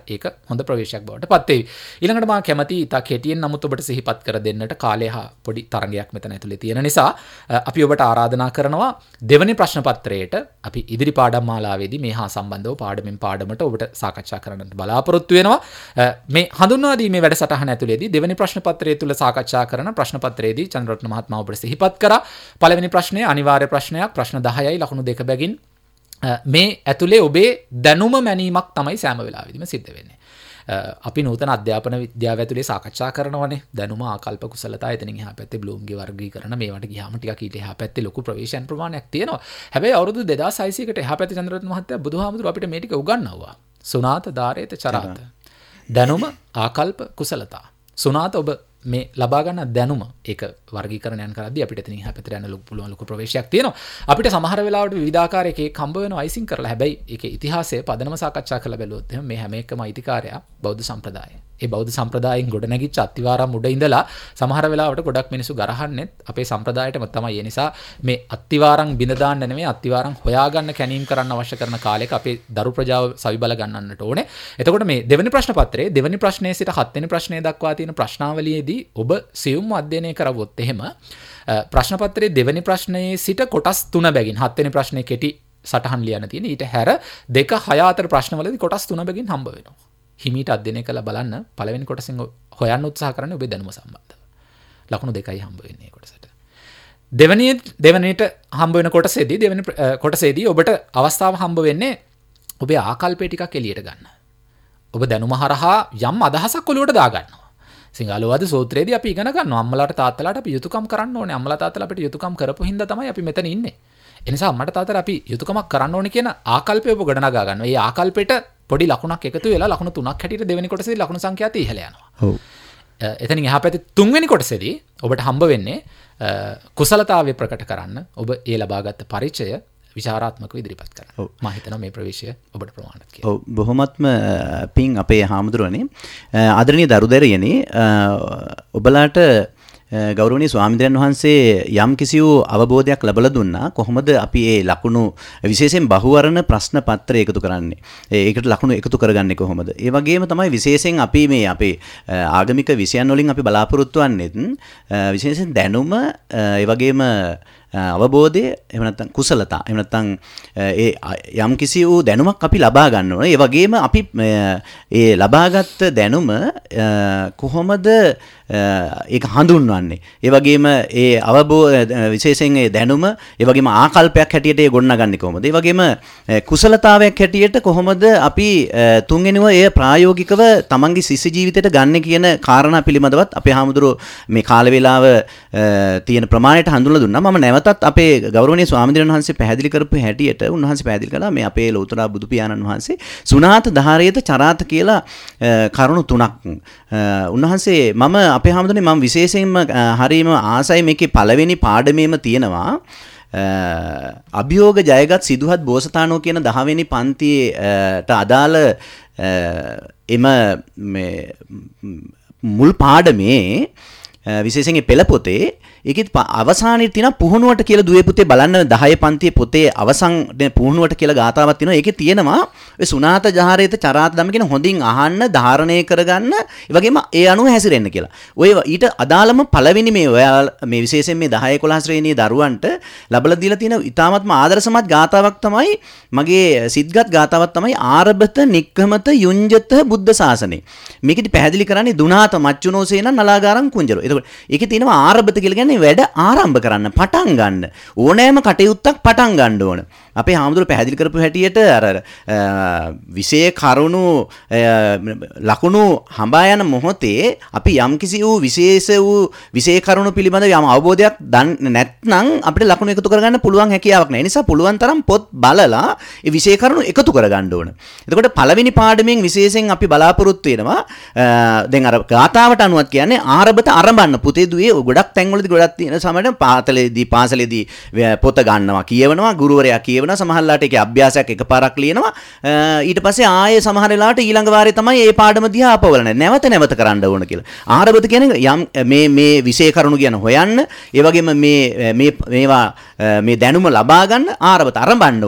ඒක හොඳ ප්‍රවේශයක් බවට පත් වෙයි. ඊළඟට මම කැමති ඉතා කෙටියෙන් නමුත් ඔබට සිහිපත් කර දෙන්නට කාලය හා පොඩි තරගයක් මෙතන ඇතුලේ තියෙන නිසා අපි ඔබට ආරාධනා කරනවා දෙවැනි ප්‍රශ්න පත්‍රයේට අපි ඉදිරි පාඩම් මාලාවේදී මේ හා සම්බන්ධව පාඩමින් පාඩමට ඔබට සාකච්ඡා කරන්නට බලාපොරොත්තු වෙනවා. මේ හඳුන්වා දීමේ වැඩසටහන ඇතුලේදී දෙවැනි ප්‍රශ්න පත්‍රය තුල සාකච්ඡා කරන ප්‍රශ්න පත්‍රයේදී චන්ද්‍රරත්න මහත්මයා ඔබට සිහිපත් කරා. පළවෙනි ප්‍රශ්නය අනිවාර්ය ප්‍රශ්නයක් ප්‍රශ්න 10යි ලකුණු 2 බැගින් මේ ඇතුලේ ඔබේ දැනුම මැනීමක් තමයි සෑම වෙලාවෙදිම සිද්ධ වෙන්නේ. අපි නූතන අධ්‍යාපන විද්‍යාව ඇතුලේ සාකච්ඡා කරනවානේ දැනුම ආකල්ප කුසලතා එතනින් එහා පැත්තේ බ්ලූම්ගේ වර්ගීකරණ මේවට ගියාම ටිකක් ඊට එහා පැත්තේ ලොකු ප්‍රවේශයන් ප්‍රමාණයක් තියෙනවා. හැබැයි අවුරුදු 2600කට එහා පැත්තේ චන්ද්‍රරත්න මහත්තයා බුදුහාමුදුරුවෝ අපිට මේ ටික උගන්වනවා. සුනාත ධාරේත චරාත. දැනුම ආකල්ප කුසලතා. සුනාත ඔබ මේ ලබා ගන්න දැනුම ඒක වර්ගීකරණයන් කරද්දී අපිට එතනින් එහා පැත්තට යන්න පුළුවන් ලොකු ප්‍රවේශයක් තියෙනවා. අපිට සමහර වෙලාවට විවිධාකාර එකක් හම්බ වෙනවා අයිසින් කරලා. හැබැයි ඒකේ ඉතිහාසය පදනම සාකච්ඡා කරලා බැලුවොත් එහෙනම් මේ හැම එකම අයිතිකාරයා බෞද්ධ සම්ප්‍රදායය. ඒ බෞද්ධ සම්ප්‍රදායෙන් ගොඩනැගිච්ච අත්තිවාරම් උඩ ඉඳලා සමහර වෙලාවට ගොඩක් මිනිස්සු ගරහන්නේ අපේ සම්ප්‍රදායයටම තමයි. ඒ නිසා මේ අත්තිවාරම් බිඳ දාන්න නෙමෙයි අත්තිවාරම් හොයාගන්න කැණීම් කරන්න අවශ්‍ය කරන කාලයක අපේ දරු ප්‍රජාව සවිබල ගන්නන්නට ඕනේ. එතකොට මේ දෙවෙනි ප්‍රශ්න පත්‍රයේ දෙවෙනි ප්‍රශ්නයේ සිට හත්වෙනි ප්‍රශ්නය දක්වා තියෙන ප්‍රශ්නාවලියේදී ඔබ සියුම්ව අධ්‍යයනය කරවොත් එහෙම ප්‍රශ්න පත්‍රයේ දෙවෙනි ප්‍රශ්නයේ සිට කොටස් 3 බැගින් හත්වෙනි ප්‍රශ්නේ කෙටි සටහන් ලියන්න තියෙන. ඊට හැර 2 6 අතර ප්‍රශ්නවලදී කොටස් 3 බැගින් හම්බ වෙනවා. හිමීට අධ්‍යයනය කරලා බලන්න පළවෙනි කොටසෙන් හොයන්න උත්සාහ කරන්නේ ඔබේ දැනුම සම්බන්ධව. ලකුණු 2යි හම්බ වෙන්නේ කොටසට. දෙවෙනිට හම්බ වෙන කොටසේදී දෙවෙනි කොටසේදී ඔබට අවස්ථාව හම්බ වෙන්නේ ඔබේ ආකල්පය ටිකක් එළියට ගන්න. ඔබ දැනුම හරහා යම් අදහසක් ඔලුවට දා ගන්නවා. සිංහලවාද සූත්‍රයේදී අපි ඉගෙන ගන්නවා අම්මලාට තාත්තලාට අපි යුතුයකම් කරන්න ඕනේ. අම්මලා තාත්තලා අපිට යුතුයකම් කරපු හින්දා තමයි අපි මෙතන ඉන්නේ. ඒ නිසා අම්මට තාත්තට අපි යුතුයකමක් කරන්න ඕනේ කියන ආකල්පය ඔබ ගොඩනගා ගන්නවා. මේ ආකල්පෙට පොඩි ලකුණක් එකතු වෙලා ලකුණු 3ක් හැටියට දෙවෙනි කොටසේදී ලකුණු සංඛ්‍යාත ඉහළ යනවා. ඔව්. එතනින් එහා පැත්තේ තුන්වෙනි කොටසේදී ඔබට හම්බ වෙන්නේ කුසලතාවය ප්‍රකට කරන්න ඔබ ඒ ලබාගත් පරිචය විචාරාත්මකව ඉදිරිපත් කරන්න. මම හිතනවා මේ ප්‍රවේශය ඔබට ප්‍රමාණවත් කියලා. ඔව් බොහොමත්ම පිං අපේ හාමුදුරනේ ආදරණීය දරුදැරියනි ඔබලාට ගෞරවනීය ස්වාමීන් වහන්සේ යම් කිසි වූ අවබෝධයක් ලැබලා දුන්නා කොහොමද අපි මේ ලකුණු විශේෂයෙන් බහුවර්ණ ප්‍රශ්න පත්‍රය එකතු කරන්නේ ඒකට ලකුණු එකතු කරගන්නේ කොහොමද ඒ වගේම තමයි විශේෂයෙන් අපි මේ අපේ ආගමික විෂයන් වලින් අපි බලාපොරොත්තු වෙන්නේ විශේෂයෙන් දැනුම ඒ වගේම අවබෝධය එහෙම නැත්නම් කුසලතා එහෙම නැත්නම් ඒ යම් කිසි වූ දැනුමක් අපි ලබා ගන්න ඕනේ ඒ වගේම අපි ඒ ලබාගත් දැනුම කොහොමද ඒක හඳුන්වන්නේ ඒ වගේම ඒ විශේෂයෙන් ඒ දැනුම ඒ වගේම ආකල්පයක් හැටියට ඒ ගොඩනගන්නේ කොහොමද ඒ වගේම කුසලතාවයක් හැටියට කොහොමද අපි තුන්වෙනිව ඒ ප්‍රායෝගිකව තමන්ගේ ශිෂ්‍ය ජීවිතයට ගන්න කියන කාරණා පිළිබඳවත් අපේ හාමුදුරුවෝ මේ කාල වේලාව තියෙන ප්‍රමාණයට හඳුන්වලා දුන්නා මම නැවතත් අපේ ගෞරවනීය ස්වාමීන් වහන්සේ පැහැදිලි කරපු හැටියට උන්වහන්සේ පැහැදිලි කළා මේ අපේ ලෞතර බුදු පියාණන් වහන්සේ සුනාත ධාරේත චරාත කියලා කරුණු තුනක් උන්වහන්සේ මම අපේ හැමදෙන්නේ මම විශේෂයෙන්ම හරීම ආසයි මේකේ පළවෙනි පාඩමේම තියෙනවා අභියෝග ජයගත් සිදුහත් බෝසතාණෝ කියන 10 වෙනි පන්තියට අදාළ එම මුල් පාඩමේ විශේෂයෙන් පෙළ පොතේ ඒකෙත් අවසානයේ තියෙන පුහුණුවට කියලා දුවේ පුතේ බලන්න 10 පන්තියේ පොතේ අවසන් පුහුණුවට කියලා ගාතාවක් තියෙනවා. ඒකේ තියෙනවා ඔය සුනාත ජහරේත චරාත ධම්ම කියන හොඳින් අහන්න, ධාරණය කරගන්න, ඒ වගේම ඒ අනුව හැසිරෙන්න කියලා. ඔය ඊට අදාළම පළවෙනි මේ ඔයාලා මේ විශේෂයෙන් මේ 10 11 ශ්‍රේණියේ දරුවන්ට ලබලා දීලා තියෙන ඉතාමත්ම ආදර්ශමත් ගාතාවක් තමයි මගේ සිද්ගත් ගාතාවක් තමයි ආරබත නික්කමත යුඤ්ජත බුද්ධ ශාසනේ. මේකෙදි පැහැදිලි කරන්නේ දුනාත මච්චුනෝසේන නලාගාරං කුංජරෝ. එතකොට ඒකේ තියෙනවා ආරබත කියලා කියන්නේ වැඩ ආරම්භ කරන්න පටන් ගන්න ඕනෑම කටයුත්තක් පටන් ගන්න ඕන. අපේ හාමුදුරුවෝ පැහැදිලි කරපු හැටියට අර විශේෂ කරුණු ලකුණු හඹා යන මොහොතේ අපි යම්කිසි වූ විශේෂ කරුණු පිළිබඳව යම් අවබෝධයක් නැත්නම් අපිට ලකුණු එකතු කරගන්න පුළුවන් හැකියාවක් නැහැ. ඒ නිසා පුළුවන් තරම් පොත් බලලා ඒ විශේෂ කරුණු එකතු කරගන්න ඕන. එතකොට පළවෙනි පාඩමෙන් විශේෂයෙන් අපි බලාපොරොත්තු වෙනවා දැන් අර ගාතාවට අනුවත් කියන්නේ ආරබත ආරම්භන්න පුතේ දුවේ ගොඩක් තැන්වලදී ගොඩක් තියෙන සමහරවිට පාසලේදී පොත ගන්නවා කියවනවා ගුරුවරයා කියවනවා සමහරලාට ඒකේ අභ්‍යාසයක් එකපාරක් ලියනවා ඊට පස්සේ ආයේ සමහර වෙලාවට ඊළඟ වාරේ තමයි මේ පාඩම දිහා අපවලන නැවත කරන්න ඕන කියලා. ආරබත කියන්නේ යම් මේ විශේෂ කරුණු කියන හොයන්න ඒ වගේම මේවා මේ දැනුම ලබා ගන්න ආරබත ආරම්භන්න ඕන.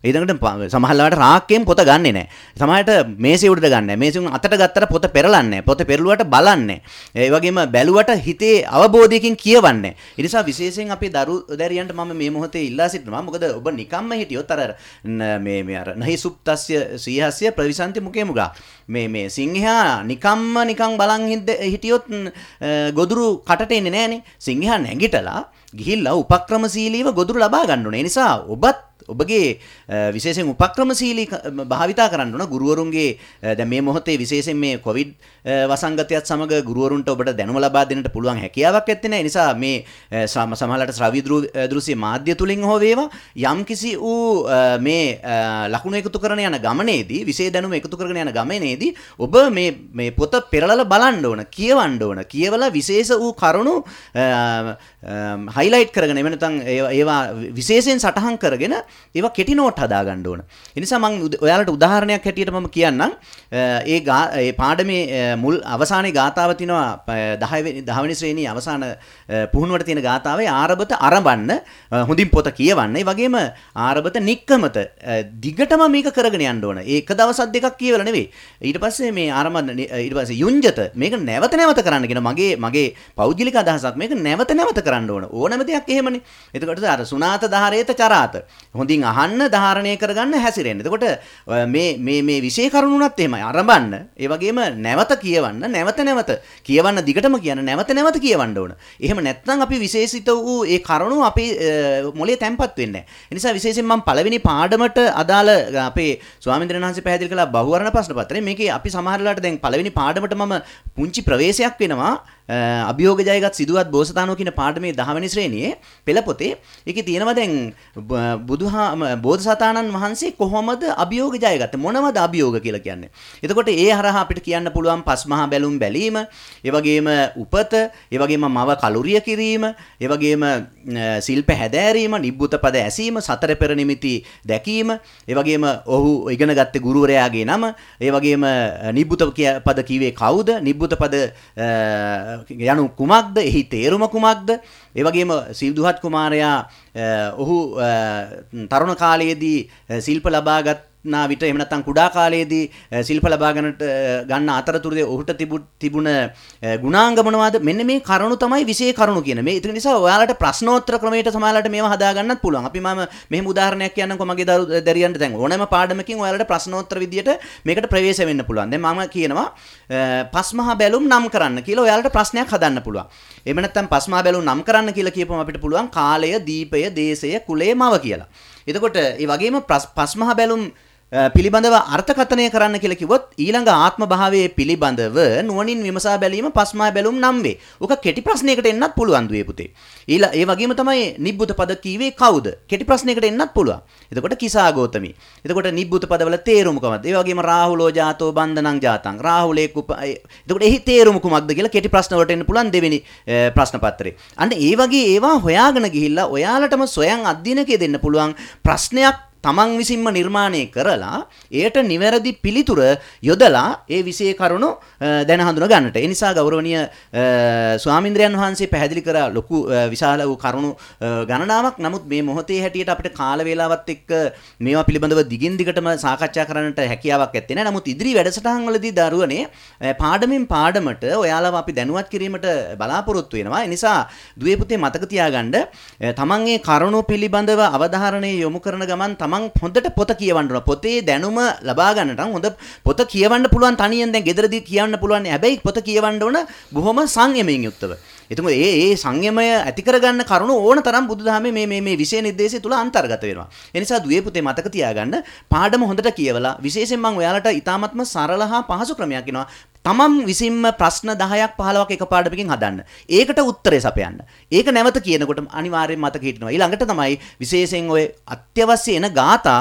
ඊළඟට සමහරවිට රාක්කයෙන් පොත ගන්නෙ නැහැ. සමහරවිට මේසේ උඩට ගන්න නැහැ. මේසෙන් අතට ගත්තට පොත පෙරලන්නේ නැහැ. පොත පෙරළුවට බලන්නේ. ඒ වගේම බැලුවට හිතේ අවබෝධයකින් කියවන්නේ. ඒ නිසා විශේෂයෙන් අපේ දරුදැරියන්ට මම මේ මොහොතේ ඉල්ලා සිටිනවා. මොකද ඔබ නිකම්ම හිටියොත් අර මේ අර නහි සුප්තස්ය සීහස්ය ප්‍රවිසන්ති මුකේ මුගා මේ සිංහයා නිකන් බලන් හිටියොත් ගොදුරු කටට එන්නේ නැහනේ. සිංහයා නැගිටලා ගිහිල්ලා උපක්‍රමශීලීව ගොදුරු ලබා ගන්න ඕනේ. ඒ නිසා ඔබගේ විශේෂයෙන් උපක්‍රමශීලී භාවිතා කරන්න ඕන. ගුරුවරුන්ගේ දැන් මේ මොහොතේ විශේෂයෙන් මේ කොවිඩ් වසංගතයත් සමග ගුරුවරුන්ට ඔබට දැනුම ලබා දෙන්නට පුළුවන් හැකියාවක් ඇත්තේ නැහැ. ඒ නිසා මේ සමහරවිට ශ්‍රව්‍ය දෘශ්‍ය මාධ්‍ය තුලින් හෝ වේවා යම්කිසි වූ මේ ලකුණු එකතු කරන යන ගමනේදී විශේෂ දැනුම එකතු කරගෙන යන ගමනේදී ඔබ මේ පොත පෙරලලා බලන්න ඕන, කියවන්න ඕන. කියවලා විශේෂ වූ කරුණු highlight කරගෙන එහෙම නැත්නම් ඒවා විශේෂයෙන් සටහන් කරගෙන ඒවා කෙටි නෝට් හදා ගන්න ඕන. ඒ නිසා මම ඔයාලට උදාහරණයක් හැටියට මම කියන්නම්. ඒ පාඩමේ මුල් අවසානයේ ගාතාව තිනවා 10 වෙනි ශ්‍රේණියේ අවසාන පුහුණුවට තියෙන ගාතාවේ ආරබත අරඹන්න හොඳින් පොත කියවන්න. ඒ වගේම ආරබත නික්කමත දිගටම මේක කරගෙන යන්න ඕන. ඒක දවසක් දෙකක් කියවලා නෙවෙයි. ඊට පස්සේ මේ ඊට පස්සේ යුංජත මේක නැවත කරන්න කියන මගේ පෞද්ගලික අදහසක් මේක නැවත කරන්න ඕන. ඕනම දෙයක් එහෙමනේ. එතකොට අර සුනාත ධාරේත චරාත හොඳින් අහන්න ධාරණය කරගන්න හැසිරෙන්න. එතකොට මේ විශේෂ කරුණුණත් එහෙමයි. අරඹන්න. ඒ වගේම නැවත කියවන්න. කියවන්න දිගටම කියන්න. නැවත කියවන්න ඕන. එහෙම නැත්නම් අපි විශේෂිත වූ ඒ කරුණු අපේ මොලේ තැම්පත් වෙන්නේ නැහැ. ඒ නිසා විශේෂයෙන් මම පළවෙනි පාඩමට අදාළ අපේ ස්වාමීන් වහන්සේ පැහැදිලි කළා බහුවර්ණ ප්‍රශ්න පත්‍රය. මේකේ අපි සමහර වෙලාවට දැන් පළවෙනි පාඩමට මම පුංචි ප්‍රවේශයක් වෙනවා. අභියෝග ජයගත් සිදුවත් බෝසතාණෝ කියන පාඩමේ 10 වෙනි ශ්‍රේණියේ පෙළ පොතේ ඒකේ තියෙනවා දැන් බෝධිසතාණන් වහන්සේ කොහොමද අභියෝග ජයගත්තේ මොනවද අභියෝග කියලා කියන්නේ. එතකොට ඒ හරහා අපිට කියන්න පුළුවන් පස්මහා බැලුම් බැලීම, ඒ වගේම උපත, ඒ වගේම මව කලුරිය කිරීම, ඒ වගේම ශිල්ප හැදෑරීම, නිබ්බුත පද ඇසීම, සතර පෙර නිමිති දැකීම, ඒ වගේම ඔහු ඉගෙන ගත්තේ ගුරුවරයාගේ නම, ඒ වගේම නිබ්බුත පද කිව්වේ කවුද, නිබ්බුත පද යනු කුමක්ද, එහි තේරුම කුමක්ද, ඒ වගේම සිව්දුහත් කුමාරයා ඔහු තරුණ කාලයේදී ශිල්ප ලබාගත් විට එහෙම නැත්නම් කුඩා කාලයේදී ශිල්ප ලබා ගන්න අතරතුරදී ඔහුට තිබුණ ගුණාංග මොනවද? මෙන්න මේ කරුණු තමයි විශේෂ කරුණු කියන. මේ ඒක නිසා ඔයාලට ප්‍රශ්නෝත්තර ක්‍රමයට සමාලලට මේවා හදා ගන්නත් පුළුවන්. අපි මම මෙහෙම උදාහරණයක් කියන්නම්කො මගේ දරුවන්ට දැන් ඕනෑම පාඩමකින් ඔයාලට ප්‍රශ්නෝත්තර විදියට මේකට ප්‍රවේශ වෙන්න පුළුවන්. දැන් මම කියනවා පස්මහා බැලුම් නම් කරන්න කියලා ඔයාලට ප්‍රශ්නයක් හදන්න පුළුවන්. එහෙම නැත්නම් පස්මහා බැලුම් නම් කරන්න කියලා කියපුවම අපිට පුළුවන් කාලය, දීපය, දේශය, කුලය, මව කියලා. එතකොට ඒ වගේම පස්මහා බැලුම් පිළිබඳව අර්ථකථනය කරන්න කියලා කිව්වොත් ඊළඟ ආත්ම භාවයේ පිළිබඳව නුවණින් විමසා බැලීම පස්මහා බැලුම් නම් වේ. ඔක කෙටි ප්‍රශ්නයකට එන්නත් පුළුවන් දුවේ පුතේ. ඒ වගේම තමයි නිබ්බුත පද කීවේ කවුද? කෙටි ප්‍රශ්නයකට එන්නත් පුළුවන්. එතකොට කිසා ගෝතමි. එතකොට නිබ්බුත පදවල තේරුම කොහොමද? ඒ වගේම රාහුලෝ ජාතෝ බන්ධනං ජාතං. රාහුලේ එතකොට එහි තේරුම කුමක්ද කියලා කෙටි ප්‍රශ්න වලට එන්න පුළුවන් දෙවෙනි ප්‍රශ්න පත්‍රේ. අන්න ඒ වගේ ඒවා හොයාගෙන ගිහිල්ලා ඔයාලටම සොයන් අධ්‍යයනකයේ දෙන්න පුළුවන් ප්‍රශ්නයක් තමන් විසින්ම නිර්මාණය කරලා ඒට නිවැරදි පිළිතුර යොදලා ඒ විශේෂ කරුණු දැන හඳුනා ගන්නට. ඒ නිසා ගෞරවනීය ස්වාමීන්ද්‍රයන් වහන්සේ පැහැදිලි කරා ලොකු විශාල වූ කරුණු ගණනාවක්. නමුත් මේ මොහොතේ හැටියට අපිට කාල වේලාවත් එක්ක මේවා පිළිබඳව දිගින් දිගටම සාකච්ඡා කරන්නට හැකියාවක් ඇත්තේ නැහැ. නමුත් ඉදිරි වැඩසටහන් වලදී දරුවනේ පාඩමින් පාඩමට ඔයාලව අපි දැනුවත් කිරීමට බලාපොරොත්තු වෙනවා. ඒ නිසා දුවේ පුතේ මතක තියාගන්න තමන් මේ කරුණු පිළිබඳව අවධාරණය යොමු කරන ගමන් හොඳට පොත කියවන්න ඕන. පොතේ දැනුම ලබා ගන්නට හොඳ පොත කියවන්න පුළුවන් තනියෙන් දැන් ගෙදරදී කියවන්න පුළුවන්. හැබැයි පොත කියවන්න ඕන බොහොම සංයමයෙන් යුක්තව. එතකොට ඒ සංයමය ඇති කරගන්න කරුණු ඕන තරම් බුදුදහමේ මේ විශේෂ නිර්දේශය තුල අන්තර්ගත වෙනවා. ඒ නිසා දුවේ පුතේ මතක තියාගන්න පාඩම හොඳට කියවලා විශේෂයෙන් මම ඔයාලට ඉතාමත්ම සරල හා පහසු ක්‍රමයක් කියනවා. තමන් විසින්ම ප්‍රශ්න 10ක් 15ක් එක පාඩමකින් හදන්න. ඒකට උත්තරේ සපයන්න. ඒක නැවත කියනකොට අනිවාර්යයෙන් මතක හිටිනවා. ඊළඟට තමයි විශේෂයෙන් ඔය අත්‍යවශ්‍ය එන ගාථා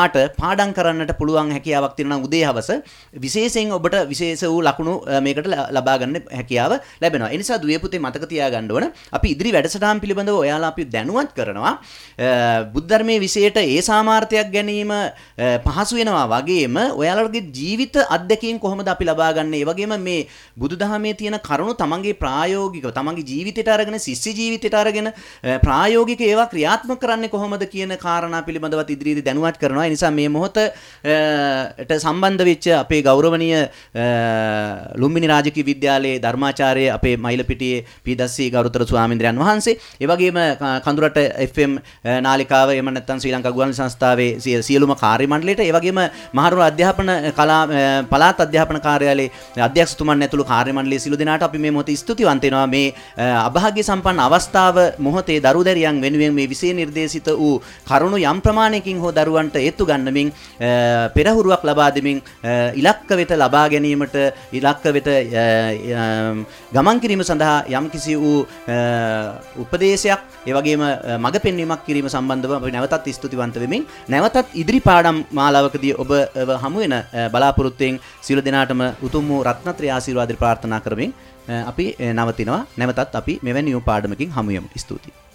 පාඩම් කරන්නට පුළුවන් හැකියාවක් තියෙනවා නම් උදේ හවස විශේෂයෙන් ඔබට විශේෂ වූ ලකුණු මේකට ලබා ගන්න හැකියාව ලැබෙනවා. ඒ නිසා දුවේ පුතේ මතක තියාගන්න ඕන අපි ඉදිරි වැඩසටහන් පිළිබඳව ඔයාලා අපි දැනුවත් කරනවා. බුද්ධ ධර්මයේ විශේෂයට ඒ සාමාර්ථයක් ගැනීම පහසු වෙනවා වගේම ඔයාලගේ ජීවිත අත්දැකීම් කොහොමද අපි ලබා ගන්න. ඒ වගේම මේ බුදුදහමේ තියෙන කරුණු තමන්ගේ ප්‍රායෝගිකව තමන්ගේ ජීවිතයට අරගෙන ශිෂ්‍ය ජීවිතයට අරගෙන ප්‍රායෝගික ඒවා ක්‍රියාත්මක කරන්නේ කොහොමද කියන කාරණා පිළිබඳවත් ඉදිරියේදී දැනුවත් කරනවා. යනවා. ඒ නිසා මේ මොහොතට සම්බන්ධ වෙච්ච අපේ ගෞරවනීය ලුම්බිනි රාජකීය විද්‍යාලයේ ධර්මාචාර්ය අපේ මයිලපිටියේ පීදස්සී ගෞරවතර ස්වාමීන්ද්‍රයන් වහන්සේ, ඒ වගේම කඳුරට FM නාලිකාව එහෙම නැත්නම් ශ්‍රී ලංකා ගුවන් සංස්ථාවේ සියලුම කාර්ය මණ්ඩලයට, ඒ වගේම මහනුවර අධ්‍යාපන කලා පළාත් අධ්‍යාපන කාර්යාලයේ අධ්‍යක්ෂතුමන් ඇතුළු කාර්ය මණ්ඩලයේ සියලු දෙනාට අපි මේ මොහොතේ ස්තුතිවන්ත වෙනවා. මේ අභාග්‍ය සම්පන්න අවස්ථාව මොහොතේ දරුදැරියන් වෙනුවෙන් මේ විෂය නිර්දේශිත වූ කරුණු යම් ප්‍රමාණයකින් හෝ දරුවන්ට ඒත්තු ගන්නමින් පෙරහුරුවක් ලබා දෙමින් ඉලක්ක වෙත ලබා ගැනීමට, ඉලක්ක වෙත ගමන් කිරීම සඳහා යම්කිසි වූ උපදේශයක්, ඒ වගේම මඟ පෙන්වීමක් කිරීම සම්බන්ධව අපි නැවතත් ස්තුතිවන්ත වෙමින්, නැවතත් ඉදිරි පාඩම් මාලාවකදී ඔබ හමු වෙන බලාපොරොත්තුෙන් සියලු දෙනාටම උතුම් වූ රත්නත්‍රය ආශිර්වාද ප්‍රාර්ථනා කරමින් අපි නවතිනවා. නැවතත් අපි මෙවැනි වූ පාඩමකින් හමු යමු. ස්තුතියි.